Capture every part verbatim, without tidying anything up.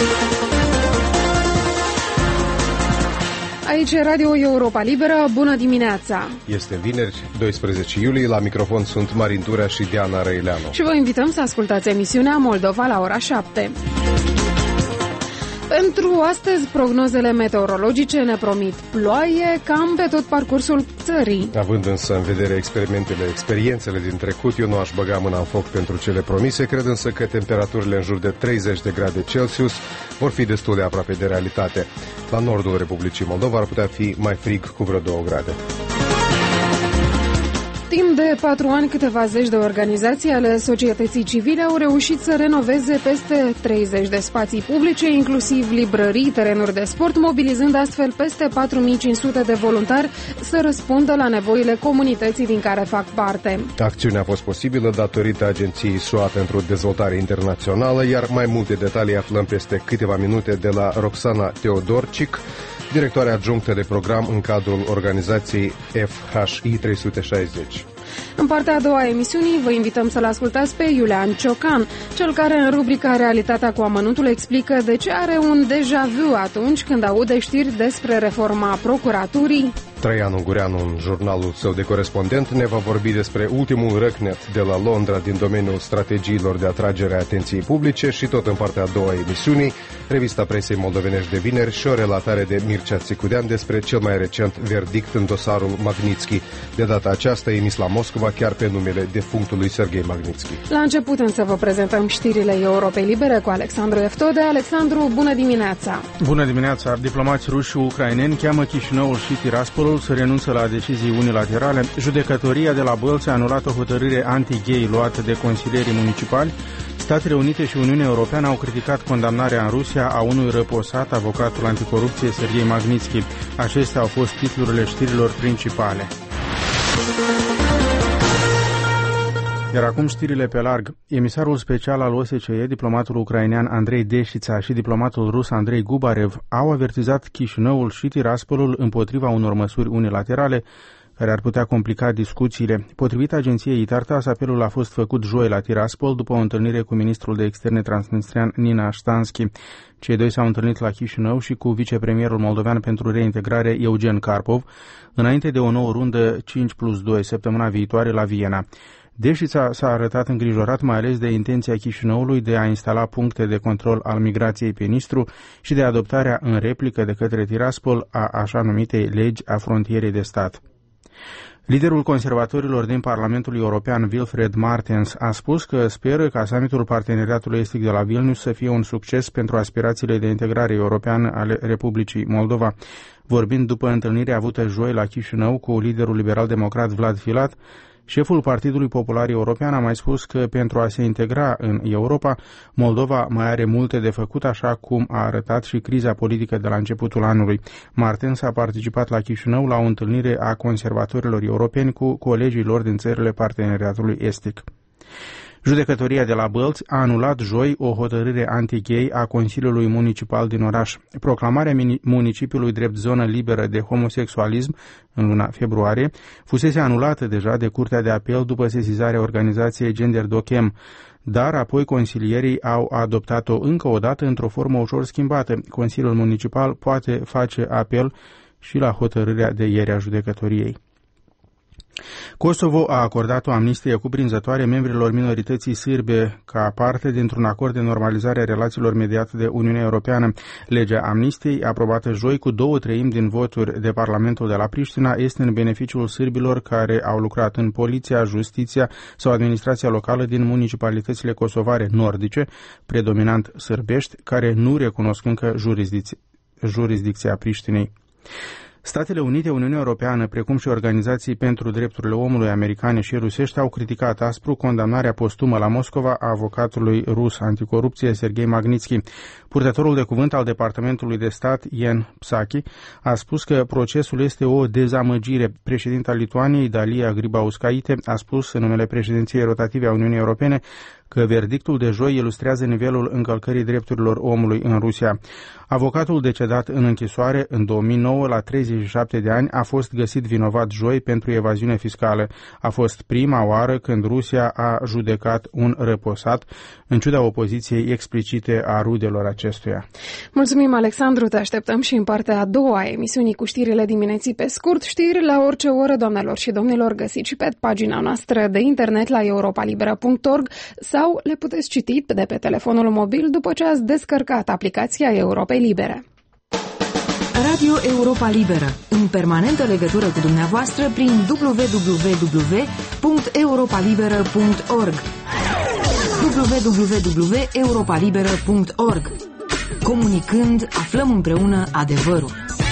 Aici e Radio Europa Liberă, bună dimineața! Este vineri, doisprezece iulie, la microfon sunt Marin Turea și Diana Răileanu. Și vă invităm să ascultați emisiunea Moldova la ora șapte. Pentru astăzi, prognozele meteorologice ne promit ploaie cam pe tot parcursul țării. Având însă în vedere experimentele, experiențele din trecut, eu nu aș băga mâna în foc pentru cele promise, cred însă că temperaturile în jur de treizeci de grade Celsius vor fi destul de aproape de realitate. La nordul Republicii Moldova ar putea fi mai frig cu vreo două grade. Timp de patru ani, câteva zeci de organizații ale societății civile au reușit să renoveze peste treizeci de spații publice, inclusiv librării, terenuri de sport, mobilizând astfel peste patru mii cinci sute de voluntari să răspundă la nevoile comunității din care fac parte. Acțiunea a fost posibilă datorită Agenției S U A pentru Dezvoltare Internațională, iar mai multe detalii aflăm peste câteva minute de la Roxana Teodorcic, directoare adjunctă de program în cadrul organizației F H I trei sute șaizeci. În partea a doua a emisiunii vă invităm să-l ascultați pe Iulian Ciocan, cel care în rubrica Realitatea cu amănuntul explică de ce are un deja vu atunci când aude știri despre reforma procuraturii. Traian Ungureanu, în jurnalul său de corespondent, ne va vorbi despre ultimul răcnet de la Londra din domeniul strategiilor de atragere a atenției publice și tot în partea a doua a emisiunii, revista presei moldovenești de vineri și o relatare de Mircea Țicudean despre cel mai recent verdict în dosarul Magnitsky. De data aceasta emis la Moscova chiar pe numele defunctului Serghei Magnitsky. La început însă vă prezentăm știrile Europei Libere cu Alexandru Eftode. Alexandru, bună dimineața! Bună dimineața! Diplomați ruși și ucraineni cheamă Chișinăul și Tiraspolul să renunță la decizii unilaterale. Judecătoria de la Bălți a anulat o hotărâre anti-gay luată de consilierii municipali. Statele Unite și Uniunea Europeană au criticat condamnarea în Rusia a unui răposat, avocatul anticorupție Serghei Magnitsky. Acestea au fost titlurile știrilor principale. Iar acum știrile pe larg. Emisarul special al O S C E, diplomatul ucrainean Andrei Deșița și diplomatul rus Andrei Gubarev au avertizat Chișinăul și Tiraspolul împotriva unor măsuri unilaterale care ar putea complica discuțiile. Potrivit agenției Itartas, apelul a fost făcut joi la Tiraspol după o întâlnire cu ministrul de externe transnistrian Nina Ștanski. Cei doi s-au întâlnit la Chișinău și cu vicepremierul moldovean pentru reintegrare Eugen Karpov, înainte de o nouă rundă cinci plus doi săptămâna viitoare la Viena. Deșița s-a arătat îngrijorat mai ales de intenția Chișinăului de a instala puncte de control al migrației pe Nistru și de adoptarea în replică de către Tiraspol a așa numitei legi a frontierei de stat. Liderul conservatorilor din Parlamentul European, Wilfried Martens, a spus că speră ca summitul Parteneriatului Estic de la Vilnius să fie un succes pentru aspirațiile de integrare europeană ale Republicii Moldova. Vorbind după întâlnirea avută joi la Chișinău cu liderul liberal-democrat Vlad Filat, șeful Partidului Popular European a mai spus că pentru a se integra în Europa, Moldova mai are multe de făcut, așa cum a arătat și criza politică de la începutul anului. Martens a participat la Chișinău la o întâlnire a conservatorilor europeni cu colegii lor din țările Parteneriatului Estic. Judecătoria de la Bălți a anulat joi o hotărâre anti-gay a Consiliului Municipal din oraș. Proclamarea municipiului drept zonă liberă de homosexualism în luna februarie fusese anulată deja de Curtea de Apel după sesizarea organizației Gender Docem, dar apoi consilierii au adoptat-o încă o dată într-o formă ușor schimbată. Consiliul Municipal poate face apel și la hotărârea de ieri a judecătoriei. Kosovo a acordat o amnistie cuprinzătoare membrilor minorității sârbe ca parte dintr-un acord de normalizare a relațiilor mediat de Uniunea Europeană. Legea amnistiei, aprobată joi cu două treimi din voturi de Parlamentul de la Priștina, este în beneficiul sârbilor care au lucrat în poliția, justiția sau administrația locală din municipalitățile kosovare nordice, predominant sârbești, care nu recunosc încă jurisdicția, jurisdicția Priștinei. Statele Unite, Uniunea Europeană, precum și organizații pentru drepturile omului americane și rusești au criticat aspru condamnarea postumă la Moscova a avocatului rus anticorupție Serghei Magnitsky. Purtătorul de cuvânt al Departamentului de Stat, Jen Psaki, a spus că procesul este o dezamăgire. Președinta Lituaniei, Dalia Grybauskaite, a spus în numele președinției rotative a Uniunii Europene că verdictul de joi ilustrează nivelul încălcării drepturilor omului în Rusia. Avocatul decedat în închisoare în două mii nouă la treizeci treizeci și șapte de ani, a fost găsit vinovat joi pentru evaziune fiscală. A fost prima oară când Rusia a judecat un răposat, în ciuda opoziției explicite a rudelor acestuia. Mulțumim, Alexandru, te așteptăm și în partea a doua a emisiunii cu știrile dimineții pe scurt. Știri la orice oră, doamnelor și domnilor, găsiți și pe pagina noastră de internet la europa libera punct org sau le puteți citi de pe telefonul mobil după ce ați descărcat aplicația Europei Libere. Radio Europa Liberă, în permanentă legătură cu dumneavoastră prin w w w punct europa liberă punct org w w w punct europa liberă punct org. Comunicând, aflăm împreună adevărul.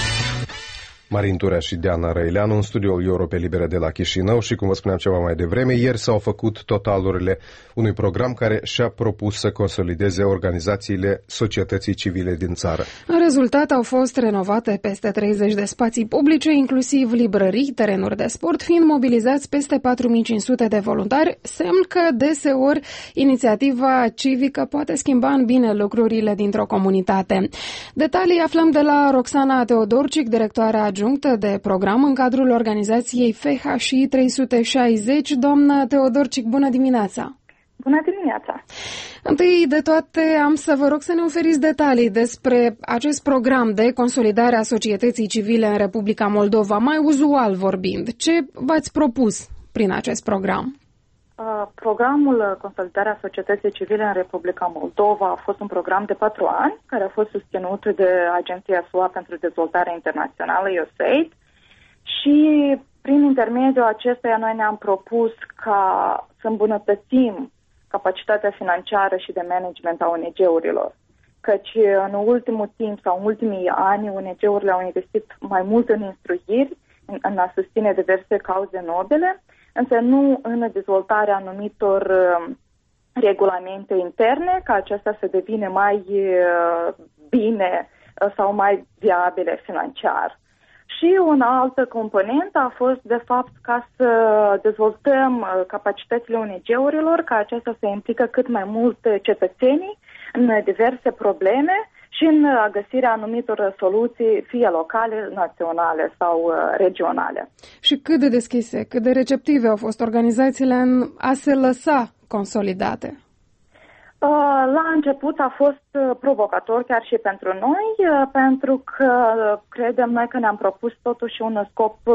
Marin Turea și Diana Răileanu în studioul Europei Libere de la Chișinău și, cum vă spuneam ceva mai devreme, ieri s-au făcut totalurile unui program care și-a propus să consolideze organizațiile societății civile din țară. În rezultat au fost renovate peste treizeci de spații publice, inclusiv librării, terenuri de sport, fiind mobilizați peste patru mii cinci sute de voluntari, semn că deseori inițiativa civică poate schimba în bine lucrurile dintr-o comunitate. Detalii aflăm de la Roxana Teodorcic, directoarea adjunctă de program în cadrul organizației F H I trei sute șaizeci. Doamna Teodorcic, bună dimineața! Bună dimineața! Întâi de toate am să vă rog să ne oferiți detalii despre acest program de consolidare a societății civile în Republica Moldova, mai uzual vorbind. Ce v-ați propus prin acest program? Programul Consolidarea Societății Civile în Republica Moldova a fost un program de patru ani, care a fost susținut de Agenția S U A pentru Dezvoltare Internațională, U S A I D, și prin intermediul acestuia noi ne-am propus ca să îmbunătățim capacitatea financiară și de management a O N G-urilor. Căci în ultimul timp sau în ultimii ani O N G-urile au investit mai mult în instruiri, în, în a susține diverse cauze nobile, însă nu în dezvoltarea anumitor uh, regulamente interne, ca acestea să devină mai uh, bine uh, sau mai viabile financiar. Și o altă componentă a fost, de fapt, ca să dezvoltăm uh, capacitățile O N G-urilor, ca acestea să implică cât mai mult cetățenii în diverse probleme și în găsirea anumitor soluții, fie locale, naționale sau uh, regionale. Și cât de deschise, cât de receptive au fost organizațiile în a se lăsa consolidate? Uh, la început a fost uh, provocator chiar și pentru noi, uh, pentru că uh, credem noi că ne-am propus totuși un scop uh,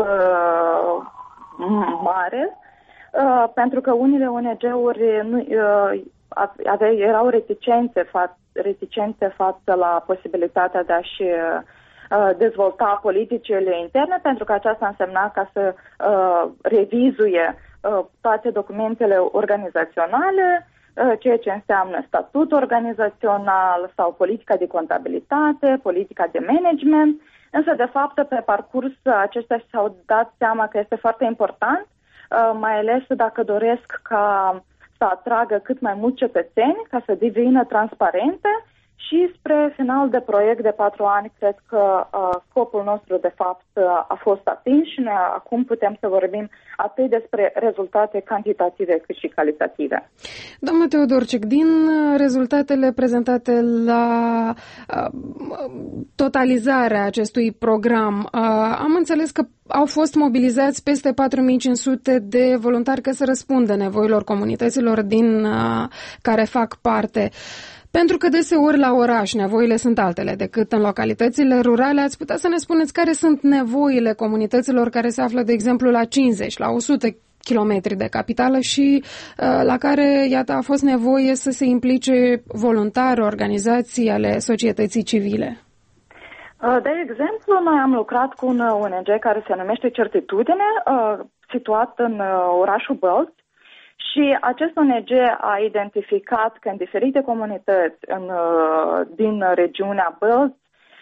mare, uh, pentru că unele O N G-uri nu, uh, ave, erau reticențe față reticente față la posibilitatea de a-și uh, dezvolta politicile interne, pentru că aceasta însemna ca să uh, revizuie uh, toate documentele organizaționale, uh, ceea ce înseamnă statut organizațional sau politica de contabilitate, politica de management, însă de fapt pe parcurs acestea și-au dat seama că este foarte important, uh, mai ales dacă doresc ca să atragă cât mai mulți cetățeni, ca să devină transparente și spre final de proiect de patru ani, cred că uh, scopul nostru de fapt uh, a fost atins și noi acum putem să vorbim atât despre rezultate cantitative cât și calitative. Doamna Teodorcic, din rezultatele prezentate la uh, totalizarea acestui program, uh, am înțeles că au fost mobilizați peste patru mii cinci sute de voluntari ca să răspundă nevoilor comunităților din uh, care fac parte. Pentru că deseori la oraș nevoile sunt altele decât în localitățile rurale, ați putea să ne spuneți care sunt nevoile comunităților care se află, de exemplu, la cincizeci, la o sută kilometri de capitală și uh, la care, iată, a fost nevoie să se implice voluntari, organizații ale societății civile? De exemplu, noi am lucrat cu un O N G care se numește Certitudine, situat în orașul Bălți, și acest O N G a identificat că în diferite comunități în, din regiunea Bălți,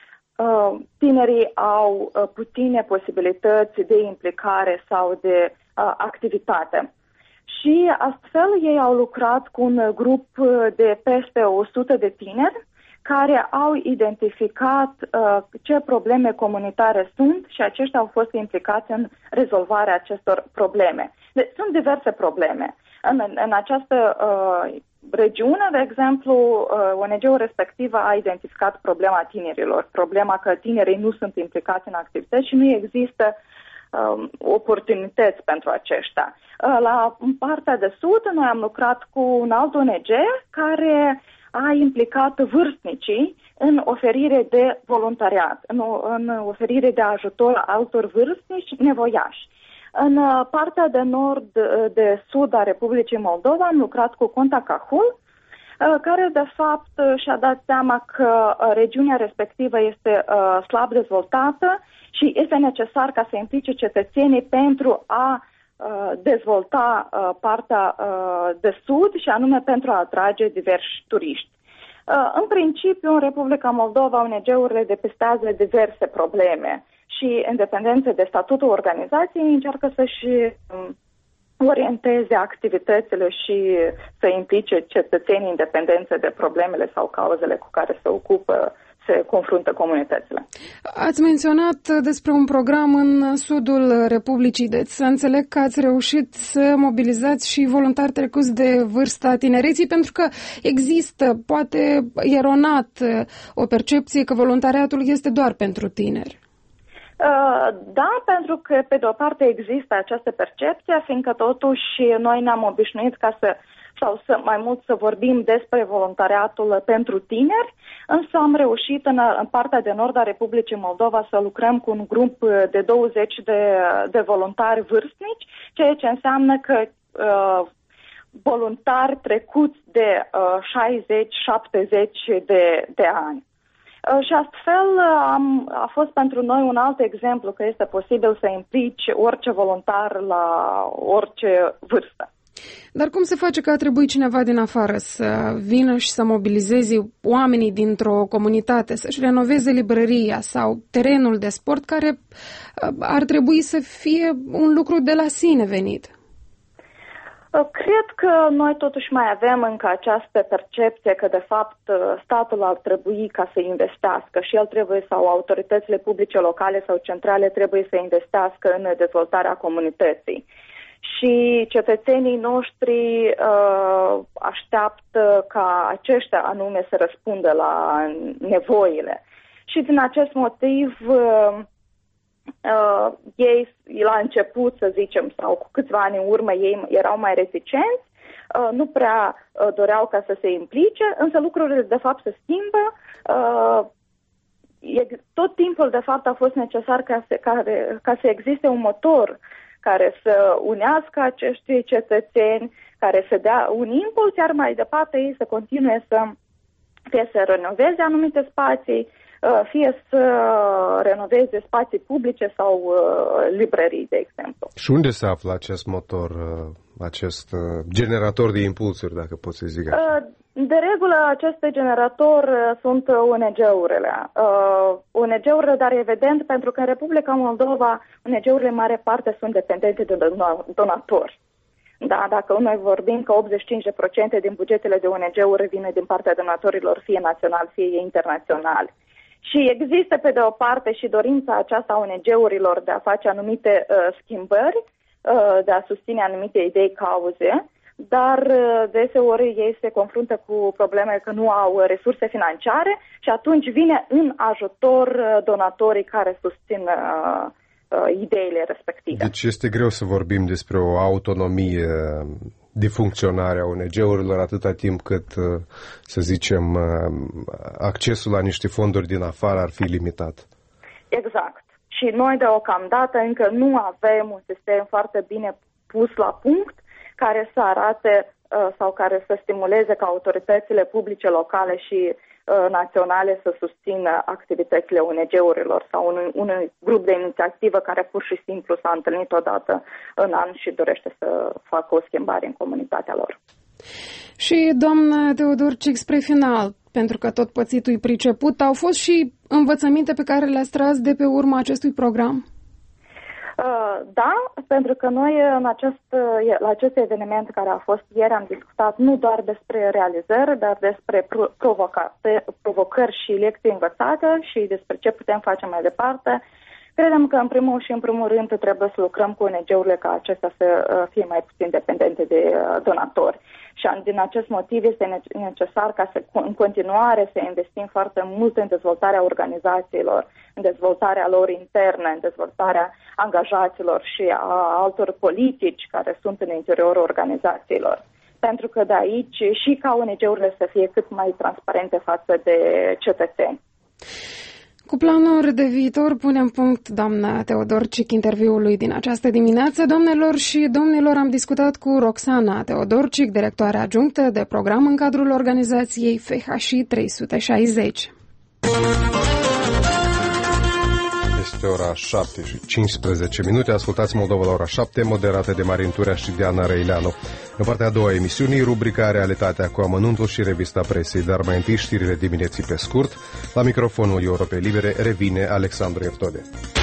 tinerii au puține posibilități de implicare sau de activitate. Și astfel ei au lucrat cu un grup de peste o sută de tineri care au identificat uh, ce probleme comunitare sunt și aceștia au fost implicați în rezolvarea acestor probleme. Deci sunt diverse probleme. În, în această uh, regiune, de exemplu, uh, O N G-ul respectivă a identificat problema tinerilor, problema că tinerii nu sunt implicați în activități și nu există uh, oportunități pentru aceștia. Uh, la partea de sud, noi am lucrat cu un alt O N G care a implicat vârstnicii în oferire de voluntariat, în, în oferire de ajutor altor vârstnici nevoiași. În partea de nord, de sud a Republicii Moldova am lucrat cu Contacahul, care de fapt și-a dat seama că regiunea respectivă este slab dezvoltată și este necesar ca să implice cetățenii pentru a dezvolta partea de sud și anume pentru a atrage diversi turiști. În principiu, în Republica Moldova, O N G-urile depistează diverse probleme și, independență de statutul organizației, încearcă să-și orienteze activitățile și să implice cetățenii independență de problemele sau cauzele cu care se ocupă, se confruntă comunitățile. Ați menționat despre un program în sudul Republicii, deci să înțeleg că ați reușit să mobilizați și voluntari trecuți de vârsta tinereții, pentru că există, poate eronat, o percepție că voluntariatul este doar pentru tineri. Da, pentru că pe de o parte există această percepție, fiindcă totuși noi ne-am obișnuit ca să sau să, mai mult să vorbim despre voluntariatul pentru tineri, însă am reușit în, în partea de nord a Republicii Moldova să lucrăm cu un grup de douăzeci de, de voluntari vârstnici, ceea ce înseamnă că uh, voluntari trecuți de uh, șaizeci șaptezeci de, de ani. Și astfel am, a fost pentru noi un alt exemplu că este posibil să implici orice voluntar la orice vârstă. Dar cum se face că a trebuit cineva din afară să vină și să mobilizeze oamenii dintr-o comunitate, să-și renoveze librăria sau terenul de sport, care ar trebui să fie un lucru de la sine venit? Cred că noi totuși mai avem încă această percepție că de fapt statul ar trebui ca să investească și el trebuie sau autoritățile publice locale sau centrale trebuie să investească în dezvoltarea comunității. Și cetățenii noștri uh, așteaptă ca aceștia anume să răspundă la nevoile. Și din acest motiv uh, uh, ei la început, să zicem, sau cu câțiva ani în urmă, ei erau mai reticenți, uh, nu prea uh, doreau ca să se implice, însă lucrurile de fapt se schimbă. Uh, tot timpul de fapt a fost necesar ca să, ca, ca să existe un motor care să unească acești cetățeni, care să dea un impuls, iar mai departe ei să continue să fie să renoveze anumite spații, fie să renoveze spații publice sau librării, de exemplu. Și unde se află acest motor, acest generator de impulsuri, dacă pot să zic așa? De regulă, aceste generatori sunt O N G-urile. O N G-urile, dar evident, pentru că în Republica Moldova O N G-urile în mare parte sunt dependente de donatori. Da, dacă noi vorbim că optzeci și cinci la sută din bugetele de O N G-uri vine din partea donatorilor, fie național, fie internațional. Și există, pe de o parte, și dorința aceasta a O N G-urilor de a face anumite uh, schimbări, uh, de a susține anumite idei, cauze, dar deseori ei se confruntă cu probleme că nu au resurse financiare și atunci vine în ajutor donatorii care susțin uh, uh, ideile respective. Deci este greu să vorbim despre o autonomie de funcționare a O N G-urilor atâta timp cât, să zicem, accesul la niște fonduri din afară ar fi limitat. Exact. Și noi deocamdată încă nu avem un sistem foarte bine pus la punct care să arate uh, sau care să stimuleze ca autoritățile publice locale și uh, naționale să susțină activitățile O N G-urilor sau un, un grup de inițiativă care pur și simplu s-a întâlnit odată în an și dorește să facă o schimbare în comunitatea lor. Și, doamnă Teodorcic, spre final, pentru că tot pățitul e priceput, au fost și învățăminte pe care le-ați tras de pe urma acestui program? Da, pentru că noi în acest, la acest eveniment care a fost ieri am discutat nu doar despre realizări, dar despre provoca, provocări și lecții învățate și despre ce putem face mai departe Credem că în primul și în primul rând trebuie să lucrăm cu O N G-urile ca acestea să fie mai puțin dependente de donatori. Și din acest motiv este necesar ca să, în continuare să investim foarte mult în dezvoltarea organizațiilor, în dezvoltarea lor interne, în dezvoltarea angajaților și a altor politici care sunt în interiorul organizațiilor. Pentru că de aici și ca O N G-urile să fie cât mai transparente față de cetățeni. Cu planuri de viitor punem punct, doamna Teodorcic, interviului din această dimineață. Doamnelor și domnilor, am discutat cu Roxana Teodorcic, directoare adjunctă de program în cadrul organizației F H I trei sute șaizeci. Este ora șapte și cincisprezece minute. Ascultați Moldova la ora șapte, moderată de Marin Turea și Diana Răileanu. În partea a doua a emisiunii, rubrica Realitatea cu amănuntul și revista presei, dar mai întâi știrile dimineții pe scurt. La microfonul Europei Libere revine Alexandru Eftode.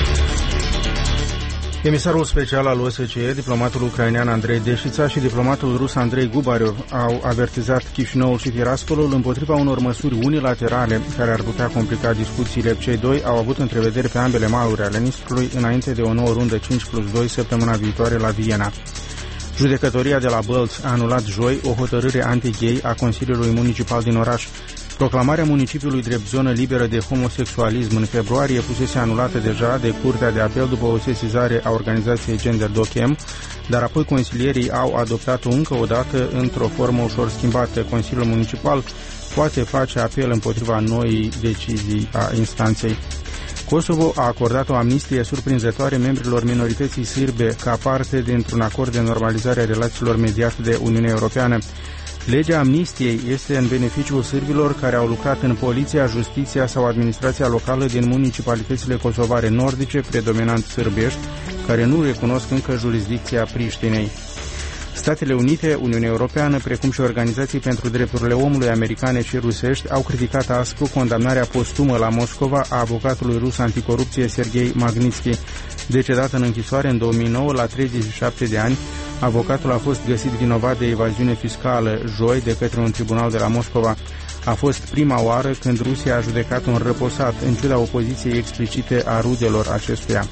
Emisarul special al O S C E, diplomatul ucrainean Andrei Deșița și diplomatul rus Andrei Gubarev au avertizat Chișinăul și Tiraspolul împotriva unor măsuri unilaterale care ar putea complica discuțiile. Cei doi au avut întrevederi pe ambele maluri ale Nistrului înainte de o nouă rundă cinci plus doi săptămâna viitoare la Viena. Judecătoria de la Bălți a anulat joi o hotărâre anti-gay a Consiliului Municipal din oraș. Proclamarea municipiului drept zonă liberă de homosexualism în februarie fusese anulată deja de Curtea de Apel după o sesizare a organizației Gender Docem, dar apoi consilierii au adoptat-o încă o dată într-o formă ușor schimbată. Consiliul Municipal poate face apel împotriva noii decizii a instanței. Kosovo a acordat o amnistie surprinzătoare membrilor minorității sârbe ca parte dintr-un acord de normalizare a relațiilor mediat de Uniunea Europeană. Legea amnistiei este în beneficiul sârbilor care au lucrat în poliția, justiția sau administrația locală din municipalitățile kosovare nordice, predominant sârbești, care nu recunosc încă jurisdicția Priștinei. Statele Unite, Uniunea Europeană, precum și organizații pentru drepturile omului americane și rusești au criticat aspru condamnarea postumă la Moscova a avocatului rus anticorupție Serghei Magnitsky. Decedat în închisoare în două mii nouă la treizeci și șapte de ani, avocatul a fost găsit vinovat de evaziune fiscală joi de către un tribunal de la Moscova. A fost prima oară când Rusia a judecat un răposat, în ciuda opoziției explicite a rudelor acestuia.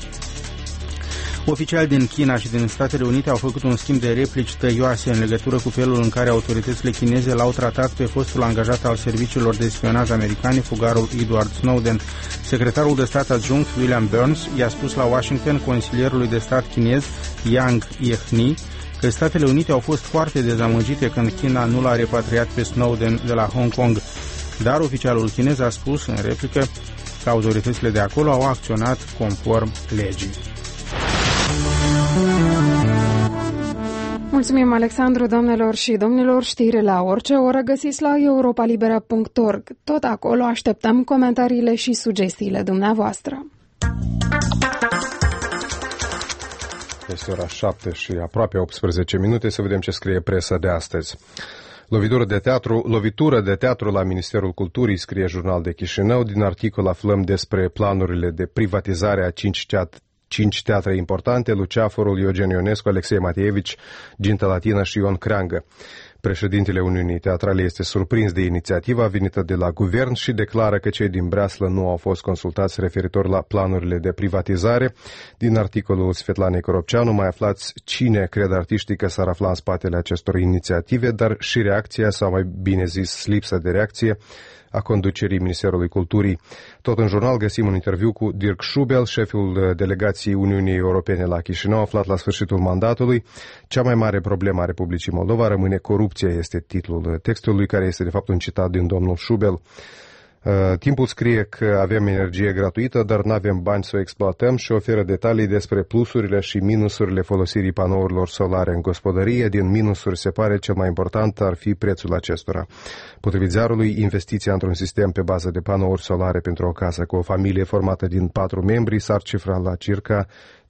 Oficiali din China și din Statele Unite au făcut un schimb de replici tăioase în legătură cu felul în care autoritățile chineze l-au tratat pe fostul angajat al serviciilor de spionaj americane, fugarul Edward Snowden. Secretarul de stat adjunct William Burns i-a spus la Washington consilierului de stat chinez Yang Jiechi că Statele Unite au fost foarte dezamăgite când China nu l-a repatriat pe Snowden de la Hong Kong. Dar oficialul chinez a spus în replică că autoritățile de acolo au acționat conform legii. Mulțumim, Alexandru, doamnelor și domnilor. Știri la orice oră găsiți la europa libera punct org. Tot acolo așteptăm comentariile și sugestiile dumneavoastră. Este ora șapte și aproape optsprezece minute. Să vedem ce scrie presa de astăzi. Lovitură de teatru, lovitură de teatru la Ministerul Culturii, scrie Jurnal de Chișinău. Din articol aflăm despre planurile de privatizare a cinci teatre Cinci teatre importante, Luceafărul, Eugen Ionescu, Alexei Matievici, Ginta Latina și Ion Creangă. Președintele Uniunii Teatrale este surprins de inițiativa venită de la guvern și declară că cei din Breaslă nu au fost consultați referitor la planurile de privatizare. Din articolul Svetlanei Coropceanu mai aflați cine cred artiștii că s-ar afla în spatele acestor inițiative, dar și reacția, sau mai bine zis lipsa de reacție, a conducerii Ministerului Culturii. Tot în jurnal găsim un interviu cu Dirk Schubel, șeful delegației Uniunii Europene la Chișinău, aflat la sfârșitul mandatului. Cea mai mare problemă a Republicii Moldova rămâne corupția, este titlul textului, care este de fapt un citat din domnul Schubel. Uh, timpul scrie că avem energie gratuită, dar nu avem bani să o exploatăm și oferă detalii despre plusurile și minusurile folosirii panourilor solare în gospodărie. Din minusuri se pare cel mai important ar fi prețul acestora. Potrivit ziarului, investiția într-un sistem pe bază de panouri solare pentru o casă cu o familie formată din patru membri s-ar cifra la circa trei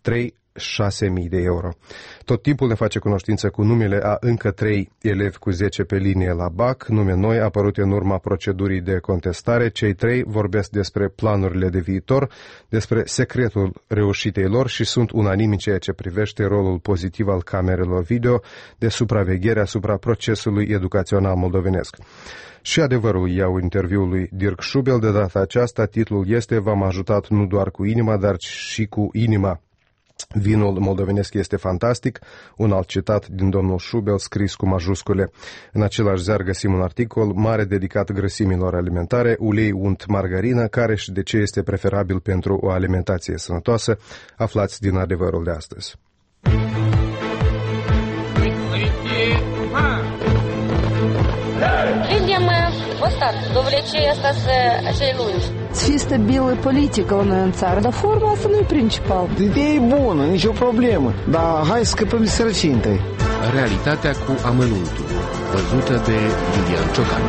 șase mii de euro. Tot timpul ne face cunoștință cu numele a încă trei elevi cu zece pe linie la B A C, nume noi apărute în urma procedurii de contestare. Cei trei vorbesc despre planurile de viitor, despre secretul reușitei lor și sunt unanimi în ceea ce privește rolul pozitiv al camerelor video de supraveghere asupra procesului educațional moldovenesc. Și adevărul iau interviul lui Dirk Schubel. De data aceasta, titlul este V-am ajutat nu doar cu inima, dar și cu inima. Vinul moldovenesc este fantastic, un alt citat din domnul Schubel scris cu majuscule. În același ziar găsim un articol mare dedicat grăsimilor alimentare, ulei unt margarină, care și de ce este preferabil pentru o alimentație sănătoasă. Aflați din adevărul de astăzi. Людям остаться, довлече остаться acei lungi. Fi stabilă politică la noi în țară, dar forma asta nu e principal. Ideea e bună, nicio problemă, dar hai să scăpăm de sărăcie întâi. Realitatea cu amănuntul, văzută de Iulian Ciocan.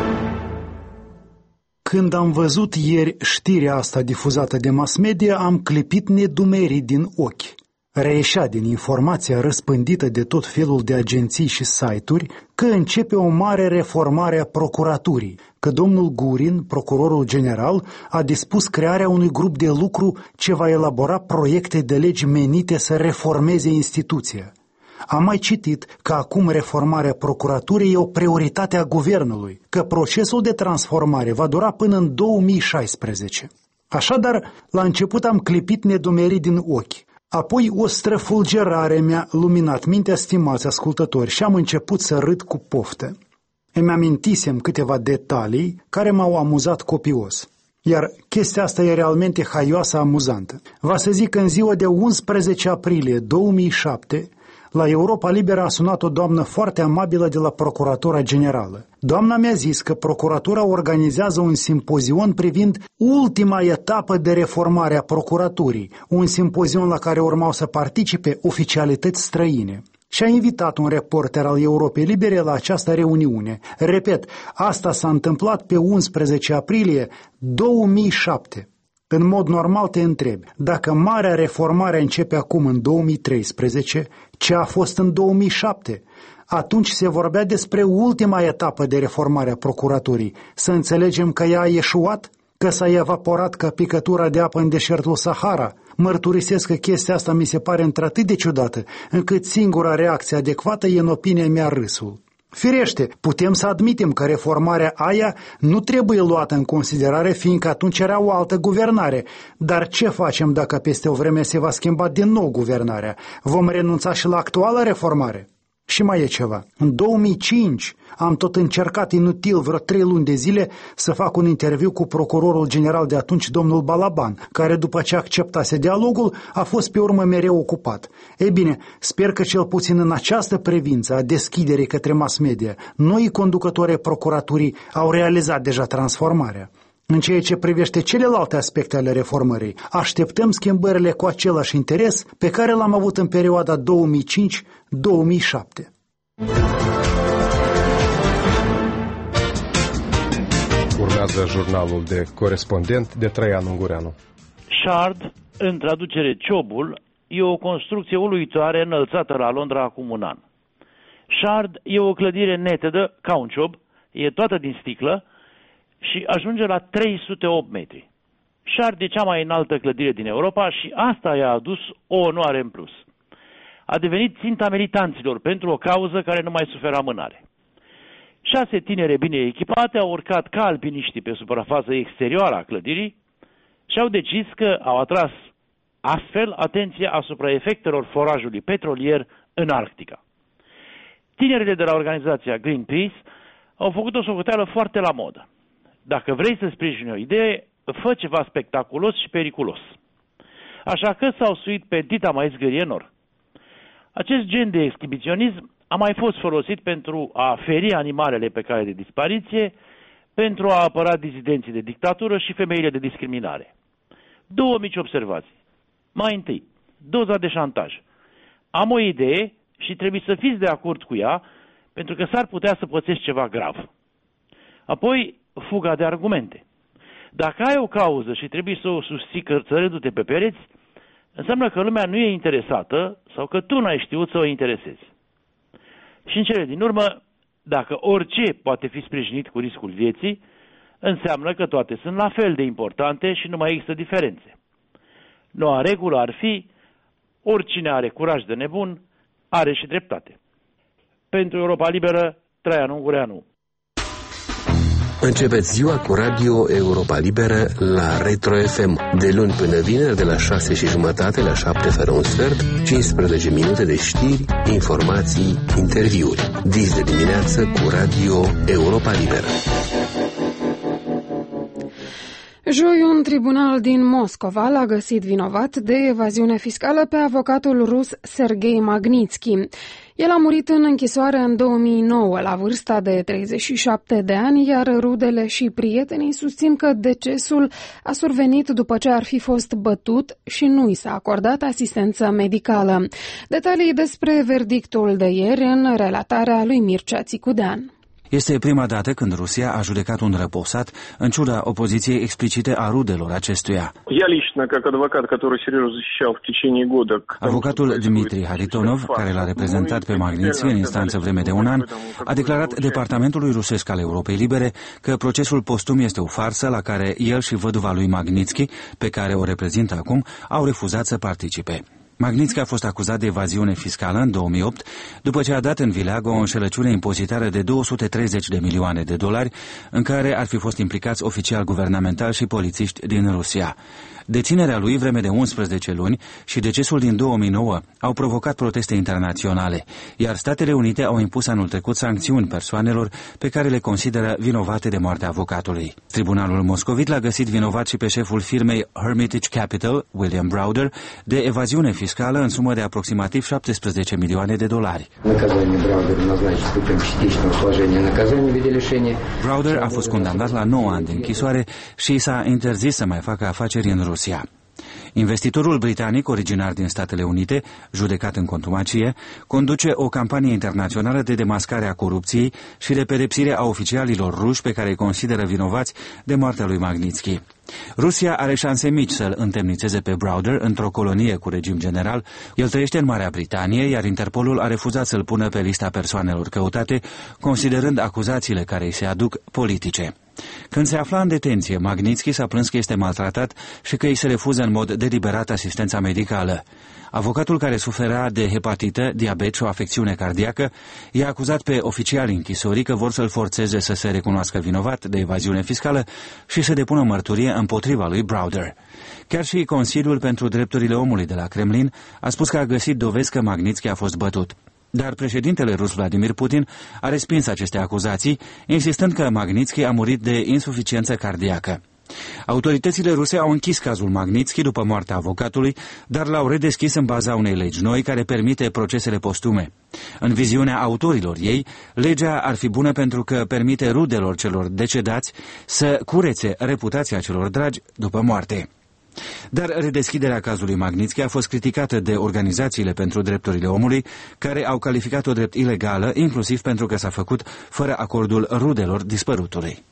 Când am văzut ieri știrea asta difuzată de mass media, am clipit nedumerii din ochi. Reieșea din informația răspândită de tot felul de agenții și site-uri că începe o mare reformare a procuraturii, că domnul Gurin, procurorul general, a dispus crearea unui grup de lucru ce va elabora proiecte de legi menite să reformeze instituția. Am mai citit că acum reformarea procuraturii e o prioritate a guvernului, că procesul de transformare va dura până în două mii șaisprezece. Așadar, la început am clipit nedumerii din ochi. Apoi o străfulgerare mi-a luminat mintea, stimați ascultători, și am început să râd cu poftă. Îmi amintisem câteva detalii care m-au amuzat copios. Iar chestia asta e realmente haioasă, amuzantă. Va să zic că în ziua de unsprezece aprilie două mii șapte, la Europa Liberă a sunat o doamnă foarte amabilă de la Procuratura Generală. Doamna mi-a zis că Procuratura organizează un simpozion privind ultima etapă de reformare a Procuraturii, un simpozion la care urmau să participe oficialități străine. Și a invitat un reporter al Europei Libere la această reuniune. Repet, asta s-a întâmplat pe unsprezece aprilie două mii șapte. În mod normal te întrebi, dacă marea reformare începe acum în două mii treisprezece, ce a fost în două mii șapte? Atunci se vorbea despre ultima etapă de reformare a procuraturii. Să înțelegem că ea a eșuat? Că s-a evaporat ca picătura de apă în deșertul Sahara? Mărturisesc că chestia asta mi se pare într-atât de ciudată, încât singura reacție adecvată e, în opinia mea, râsul. Firește, putem să admitem că reformarea aia nu trebuie luată în considerare, fiindcă atunci era o altă guvernare. Dar ce facem dacă peste o vreme se va schimba din nou guvernarea? Vom renunța și la actuala reformare? Și mai e ceva. În două mii cinci am tot încercat inutil vreo trei luni de zile să fac un interviu cu procurorul general de atunci, domnul Balaban, care după ce acceptase dialogul a fost pe urmă mereu ocupat. Ei bine, sper că cel puțin în această privință a deschiderii către mass media, noi conducători ai procuraturii au realizat deja transformarea. În ceea ce privește celelalte aspecte ale reformării, așteptăm schimbările cu același interes pe care l-am avut în perioada două mii cinci două mii șapte. Urmează jurnalul de corespondent de Traian Ungureanu. Shard, în traducere Ciobul, e o construcție uluitoare înălțată la Londra acum un an. Shard e o clădire netedă, ca un ciob, e toată din sticlă, și ajunge la trei sute opt metri. Shard e cea mai înaltă clădire din Europa și asta i-a adus o onoare în plus. A devenit ținta militanților pentru o cauză care nu mai suferă amânare. Șase tinere bine echipate au urcat ca alpiniștii pe suprafața exterioară a clădirii și au decis că au atras astfel atenția asupra efectelor forajului petrolier în Arctica. Tinerile de la organizația Greenpeace au făcut o socoteală foarte la modă. Dacă vrei să sprijini o idee, fă ceva spectaculos și periculos. Așa că s-au suit pe dita mai zgârie nor. Acest gen de exhibiționism a mai fost folosit pentru a feri animalele pe cale de dispariție, pentru a apăra dizidenții de dictatură și femeile de discriminare. Două mici observații. Mai întâi, doza de șantaj. Am o idee și trebuie să fiți de acord cu ea, pentru că s-ar putea să pățești ceva grav. Apoi, fuga de argumente. Dacă ai o cauză și trebuie să o susții cărțărându-te pe pereți, înseamnă că lumea nu e interesată sau că tu n-ai știut să o interesezi. Și în cele din urmă, dacă orice poate fi sprijinit cu riscul vieții, înseamnă că toate sunt la fel de importante și nu mai există diferențe. Noua regulă ar fi: oricine are curaj de nebun, are și dreptate. Pentru Europa Liberă, Traian Ungureanu. Începeți ziua cu Radio Europa Liberă la Retro F M, de luni până vineri, de la șase și jumătate la șapte fără un sfert, cincisprezece minute de știri, informații, interviuri. Dis de dimineață cu Radio Europa Liberă. Joi, un tribunal din Moscova l-a găsit vinovat de evaziune fiscală pe avocatul rus Sergei Magnitsky. El a murit în închisoare în două mii nouă, la vârsta de treizeci și șapte de ani, iar rudele și prietenii susțin că decesul a survenit după ce ar fi fost bătut și nu i s-a acordat asistență medicală. Detalii despre verdictul de ieri în relatarea lui Mircea Țicudean. Este prima dată când Rusia a judecat un răposat, în ciuda opoziției explicite a rudelor acestuia. Avocatul Dmitri Haritonov, care l-a reprezentat pe Magnitsky în instanță vreme de un an, a declarat Departamentului Rusesc al Europei Libere că procesul postum este o farsă la care el și văduva lui Magnitsky, pe care o reprezintă acum, au refuzat să participe. Magnitsky a fost acuzat de evaziune fiscală în două mii opt, după ce a dat în vileag o înșelăciune impozitară de două sute treizeci de milioane de dolari, în care ar fi fost implicați oficiali guvernamentali și polițiști din Rusia. Deținerea lui vreme de unsprezece luni și decesul din două mii nouă au provocat proteste internaționale, iar Statele Unite au impus anul trecut sancțiuni persoanelor pe care le consideră vinovate de moartea avocatului. Tribunalul moscovit l-a găsit vinovat și pe șeful firmei Hermitage Capital, William Browder, de evaziune fiscală în sumă de aproximativ șaptesprezece milioane de dolari. Browder a fost condamnat la nouă ani de închisoare și s-a interzis să mai facă afaceri în Rusia. Investitorul britanic, originar din Statele Unite, judecat în contumacie, conduce o campanie internațională de demascare a corupției și de pedepsire a oficialilor ruși pe care îi consideră vinovați de moartea lui Magnitsky. Rusia are șanse mici să-l întemnițeze pe Browder într-o colonie cu regim general. El trăiește în Marea Britanie, iar Interpolul a refuzat să-l pună pe lista persoanelor căutate, considerând acuzațiile care îi se aduc politice. Când se afla în detenție, Magnitsky s-a plâns că este maltratat și că îi se refuză în mod deliberat asistența medicală. Avocatul, care suferea de hepatită, diabet și o afecțiune cardiacă, i-a acuzat pe oficialii închisorii că vor să-l forțeze să se recunoască vinovat de evaziune fiscală și să depună mărturie împotriva lui Browder. Chiar și Consiliul pentru Drepturile Omului de la Kremlin a spus că a găsit dovezi că Magnitsky a fost bătut. Dar președintele rus Vladimir Putin a respins aceste acuzații, insistând că Magnitsky a murit de insuficiență cardiacă. Autoritățile ruse au închis cazul Magnitsky după moartea avocatului, dar l-au redeschis în baza unei legi noi care permite procesele postume. În viziunea autorilor ei, legea ar fi bună pentru că permite rudelor celor decedați să curețe reputația celor dragi după moarte. Dar redeschiderea cazului Magnitsky a fost criticată de organizațiile pentru drepturile omului, care au calificat-o drept ilegală, inclusiv pentru că s-a făcut fără acordul rudelor dispărutului.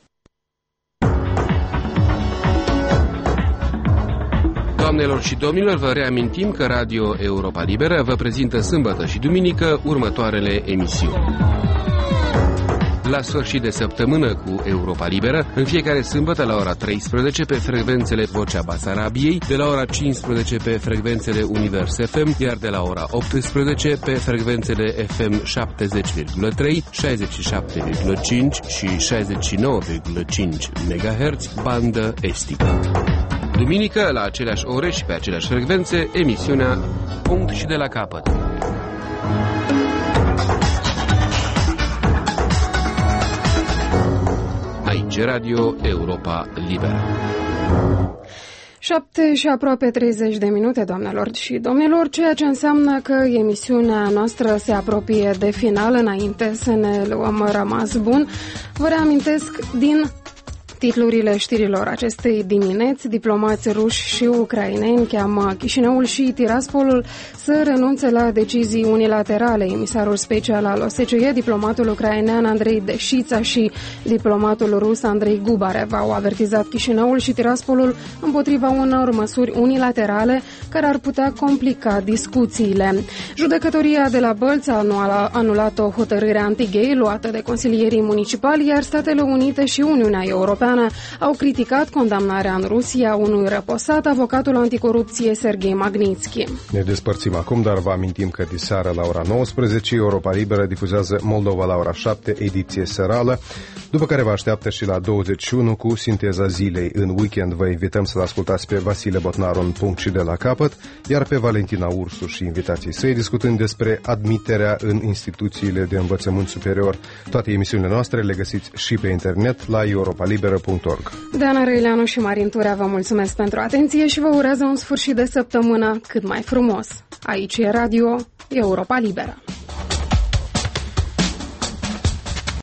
Doamnelor și domnilor, vă reamintim că Radio Europa Liberă vă prezintă sâmbătă și duminică următoarele emisiuni. La sfârșit de săptămână cu Europa Liberă, în fiecare sâmbătă la ora treisprezece pe frecvențele Vocea Basarabiei, de la ora cincisprezece pe frecvențele Univers F M, iar de la ora optsprezece pe frecvențele F M șaptezeci virgulă trei, șaizeci și șapte virgulă cinci și șaizeci și nouă virgulă cinci megahertz, bandă estică. Duminică, la aceleași ore și pe aceleași frecvențe, emisiunea Punct și de la capăt. Aici Radio Europa Liberă. Șapte și aproape treizeci de minute, doamnelor și domnilor, ceea ce înseamnă că emisiunea noastră se apropie de final. Înainte să ne luăm rămas bun, vă reamintesc din Titlurile știrilor acestei dimineți: diplomați ruși și ucraineni cheamă Chișinăul și Tiraspolul să renunțe la decizii unilaterale. Emisarul special al O S C E, diplomatul ucrainean Andrei Deșița și diplomatul rus Andrei Gubarev au avertizat Chișinăul și Tiraspolul împotriva unor măsuri unilaterale care ar putea complica discuțiile. Judecătoria de la Bălț a anulat o hotărâre anti-gay luată de consilierii municipali, iar Statele Unite și Uniunea Europeană au criticat condamnarea în Rusia unui răposat, avocatul anticorupție Serghei Magnitsky. Ne despărțim acum, dar vă amintim că diseară la ora nouăsprezece Europa Liberă difuzează Moldova la ora șapte, ediție serală, după care vă așteaptă și la douăzeci și unu cu sinteza zilei. În weekend vă invităm să-l ascultați pe Vasile Botnaru în Punct și de la capăt, iar pe Valentina Ursu și invitații săi discutând despre admiterea în instituțiile de învățământ superior. Toate emisiunile noastre le găsiți și pe internet la europa liberă punct org. Deana Răileanu și Marin Turea vă mulțumesc pentru atenție și vă urează un sfârșit de săptămână cât mai frumos. Aici e Radio Europa Liberă.